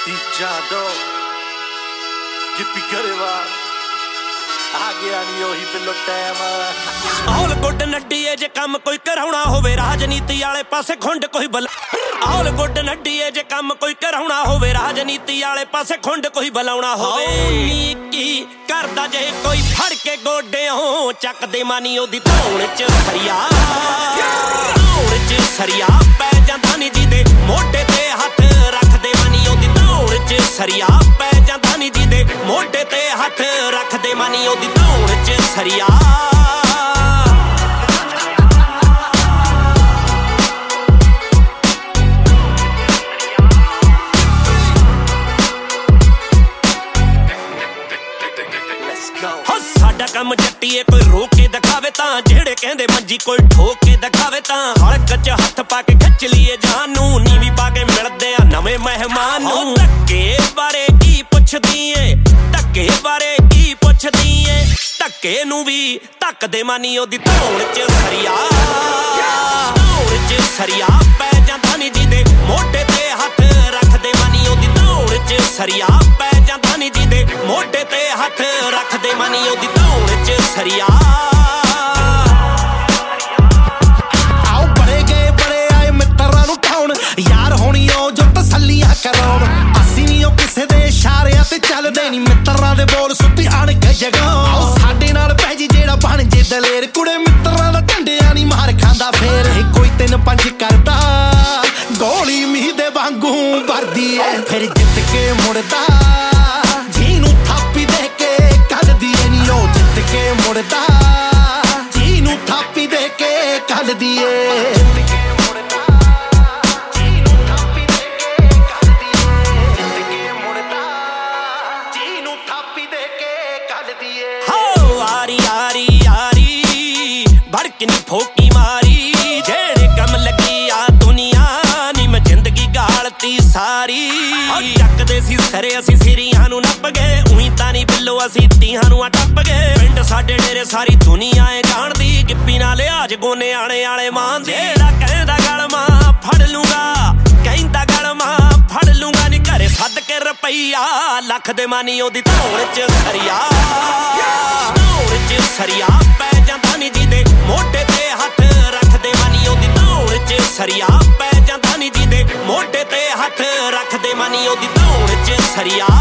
जादो गिप्पी गरेवाल आ गया नी ओही बिल्लो टाइम ऑल गुड नड्डीए जे काम कोई कराउणा होवे राजनीति वाले पासे खुंड कोई बला ऑल गुड नड्डीए जे काम कोई कराउणा होवे राजनीति वाले पासे खुंड कोई बलाउणा होवे नीकी करदा जे कोई फड़ के गोडेओं ਚੱਕ ਦੇ ਮਾਨੀ ਉਹਦੀ ਧੌਣ ਚ ਸਰੀਆ ਧੌਣ ਚ ਸਰੀਆ ਪੈ ਜਾਂਦਾ ਨੀ ਜਿਹਦੇ ਮੋਢੇ ਤੇ ਹੱਥ ਰੱਖਦੇ ਮਾਨੀ ਉਹਦੀ ਧੌਣ ਚ ਸਰੀਆ ਪੈ ਜਾਂਦਾ ਨੀ ਜਿਹਦੇ ਮੋਢੇ ਤੇ ਹੱਥ ਰੱਖਦੇ ਮਾਨੀ ਉਹਦੀ ਧੌਣ ਚ ਸਰੀਆ ਸਾਡਾ ਕੰਮ ਜੱਟੀਏ ਕੋਈ ਰੋਕ ਕੇ ਦਿਖਾਵੇ ਤਾਂ ਜਿਹੜੇ ਕਹਿੰਦੇ ਮੰਜੀ ਕੋਈ ਠੋਕ ਕੇ ਦਿਖਾਵੇ ਤਾਂ ਹਲਕ ਚ ਹੱਥ ਪਾ ਕੇ ਖਿੱਚ ਲਈਏ ਜਾਨ ਨੂੰ ਨੀਵੀਂ ਪਾ ਕੇ ਮਿਲਦੇ ਆ ਨਵੇਂ ਮਹਿਮਾਨ ਨੂੰ ਧੱਕੇ ਬਾਰੇ ਕੀ ਪੁੱਛਦੀ ਏ ਧੱਕੇ ਬਾਰੇ ਕੀ ਪੁੱਛਦੀ ਏ ਧੱਕੇ ਨੂੰ ਵੀ ਧੱਕਦੇ ਮਾਨੀ ਉਹਦੀ ਧੌਣ ਚ ਸਰੀਆ ਧੌਣ ਚ ਸਰੀਆ ਪੈ ਜਾਂਦਾ ਨੀ ਜਿਹਦੇ ਮੋਢੇ ਤੇ ਹੱਥ ਰੱਖਦੇ ਮਾਨੀ ਉਹਦੀ ਧੌਣ ਚ ਸਰੀਆ ਪੈ ਜਾਂਦਾ ਨੀ ਜਿਹਦੇ ਮੋਢੇ ਤੇ ਹੱਥ ਰੱਖਦੇ ਮਾਨੀ ਉਹਦੀ ਧੌਣ ਚ ਸਰੀਆ ਆਓ ਬੜੇ ਗਏ ਬੜੇ ਆਏ ਮਿੱਤਰਾਂ ਨੂੰ ਠਾਉਣ ਯਾਰ ਹੋਣੀ ਉਹ ਜੋ ਤਸੱਲੀਆਂ ਕਰਾਉਣ ਅਸੀਂ ਵੀ ਉਹ ਕਿਸੇ ਦੇ ਇਸ਼ਾਰਿਆਂ ਤੇ ਚੱਲਦੇ ਨੀ ਮਿੱਤਰਾਂ ਦੇ ਬੋਲ ਸੁੱਤੀ ਆਣ ਕੇ ਜਗਾਉਣ ਆਓ ਸਾਡੇ ਨਾਲ ਪੈ ਜੀ ਜਿਹੜਾ ਬਣ ਜੇ ਦਲੇਰ ਕੁੜੇ ਮਿੱਤਰਾਂ ਦਾ ਢੰਡਿਆਂ ਨੀ ਮਾਰ ਖਾਂਦਾ ਫੇਰ ਇਹ ਕੋਈ 3-5 ਕਰਦਾ ਗੋਲੀ ਮੀਂਹ ਦੇ ਵਾਂਗੂ ਵਰਦੀ ਏ ਫਿਰ ਜਿੱਤ ਕੇ ਮੁੜਦਾ ਜਿਹਨੂੰ ਥਾਪੀ ਦੇ ਕੇ ਕੱਢਦੀ ਏ ਨੀ ਉਹ ਜਿੱਤ ਕੇ ਮੁੜਦਾ ਜਿਹਨੂੰ ਥਾਪੀ ਦੇ ਕੇ ਕੱਢਦੀ ਏ ਭੜਕਨੀ ਫੋਕੀ ਮਾਰੀ ਜਿਹੜੇ ਕੰਮ ਲੱਗੀ ਆ ਦੁਨੀਆ ਨੀ ਮੈਂ ਜ਼ਿੰਦਗੀ ਗਾਲਤੀ ਸਾਰੀ ਚੱਕਦੇ ਸੀ ਸਰੇ ਅਸੀਂ ਸਿਰੀਆਂ ਨੂੰ ਨੱਪ ਗਏ ਉਹੀ ਤਾਂ ਨੀ ਬਿੱਲੋ ਅਸੀਂ ਤੀਹਾਂ ਨੂੰ ਟੱਪ ਗਏ ਪਿੰਡ ਸਾਡੇ ਡੇਰੇ ਸਾਰੀ ਦੁਨੀਆ ਏ ਜਾਣਦੀ ਗਿੱਪੀ ਨਾਲ ਲਿਆਜ ਗੋਨੇ ਆਣੇ ਵਾਲੇ ਮਾਂ ਜਿਹੜਾ ਕਹਿੰਦਾ ਗਲਮਾ ਫੜ ਲੂੰਗਾ ਕਹਿੰਦਾ ਗਲਮਾ ਫੜ ਲੂੰਗਾ ਨੀ ਘਰੇ ਸੱਦ ਕੇ ਰੁਪਈਆ ਲੱਖ ਦੇ ਮਾਨੀ ਉਹਦੀ ਧੌਣ ਚ ਸਰੀਆ ਧੌਣ ਚ ਸਰੀਆ ਪੈ ਜਾਂਦਾ ਨੀ ਜਿਹਦੇ ਮੋਢੇ ਤੇ ਹੱਥ ਰੱਖਦੇ ਮਾਨੀ ਉਹਦੀ ਧੌਣ ਚ ਸਰੀਆ ਪੈ ਜਾਂਦਾ ਨੀ ਜਿਹਦੇ ਮੋਢੇ ਤੇ ਹੱਥ ਰੱਖਦੇ ਮਾਨੀ ਉਹਦੀ ਧੌਣ ਚ ਸਰੀਆ